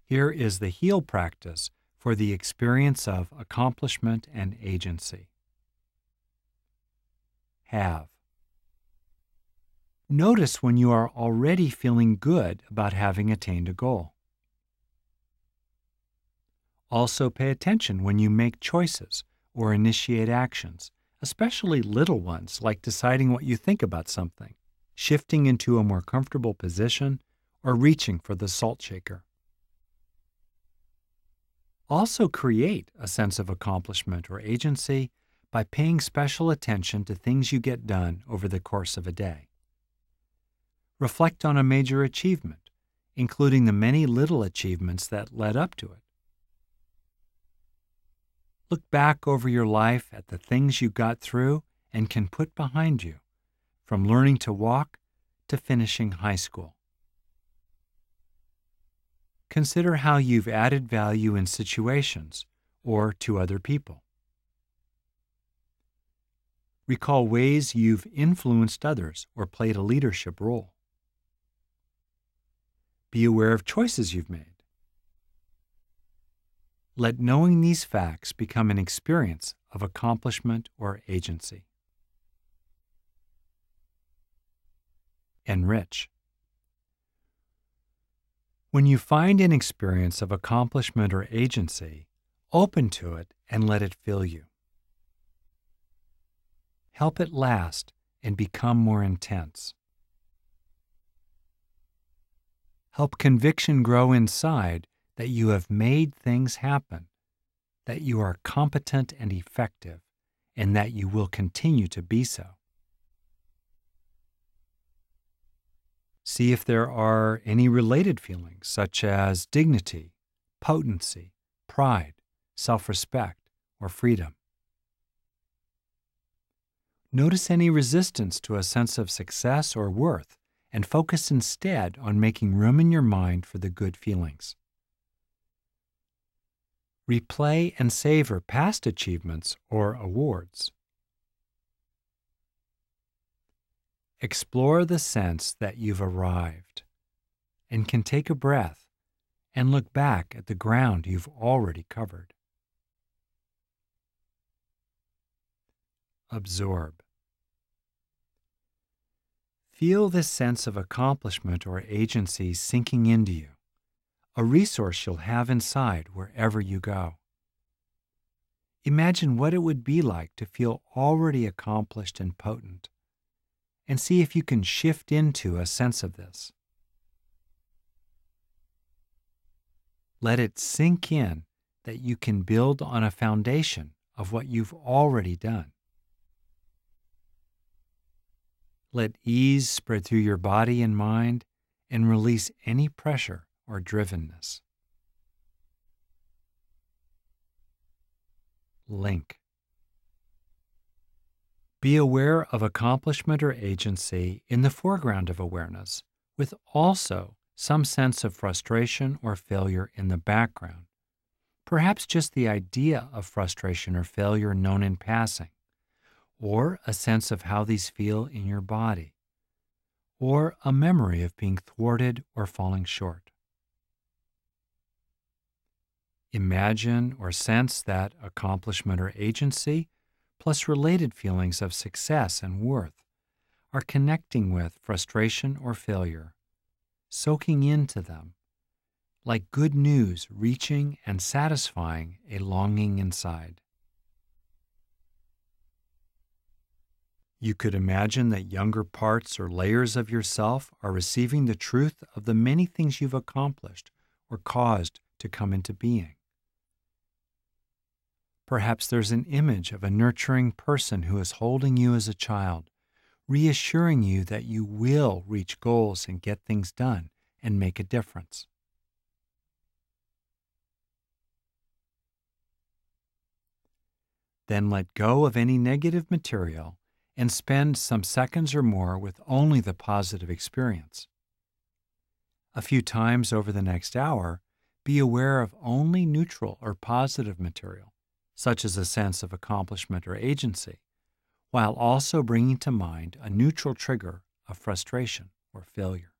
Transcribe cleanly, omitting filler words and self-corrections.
Here is the HEAL practice for the experience of accomplishment and agency. Have. Notice when you are already feeling good about having attained a goal. Also pay attention when you make choices or initiate actions, especially little ones like deciding what you think about something, shifting into a more comfortable position, or reaching for the salt shaker. Also create a sense of accomplishment or agency by paying special attention to things you get done over the course of a day. Reflect on a major achievement, including the many little achievements that led up to it. Look back over your life at the things you got through and can put behind you, from learning to walk to finishing high school. Consider how you've added value in situations or to other people. Recall ways you've influenced others or played a leadership role. Be aware of choices you've made. Let knowing these facts become an experience of accomplishment or agency. Enrich. When you find an experience of accomplishment or agency, open to it and let it fill you. Help it last and become more intense. Help conviction grow inside that you have made things happen, that you are competent and effective, and that you will continue to be so. See if there are any related feelings such as dignity, potency, pride, self-respect, or freedom. Notice any resistance to a sense of success or worth and focus instead on making room in your mind for the good feelings. Replay and savor past achievements or awards. Explore the sense that you've arrived and can take a breath and look back at the ground you've already covered. Absorb. Feel this sense of accomplishment or agency sinking into you, a resource you'll have inside wherever you go. Imagine what it would be like to feel already accomplished and potent, and see if you can shift into a sense of this. Let it sink in that you can build on a foundation of what you've already done. Let ease spread through your body and mind and release any pressure or drivenness. Link. Be aware of accomplishment or agency in the foreground of awareness, with also some sense of frustration or failure in the background. Perhaps just the idea of frustration or failure known in passing, or a sense of how these feel in your body, or a memory of being thwarted or falling short. Imagine or sense that accomplishment or agency, plus related feelings of success and worth, are connecting with frustration or failure, soaking into them, like good news reaching and satisfying a longing inside. You could imagine that younger parts or layers of yourself are receiving the truth of the many things you've accomplished or caused to come into being. Perhaps there's an image of a nurturing person who is holding you as a child, reassuring you that you will reach goals and get things done and make a difference. Then let go of any negative material and spend some seconds or more with only the positive experience. A few times over the next hour, be aware of only neutral or positive material, such as a sense of accomplishment or agency, while also bringing to mind a neutral trigger of frustration or failure.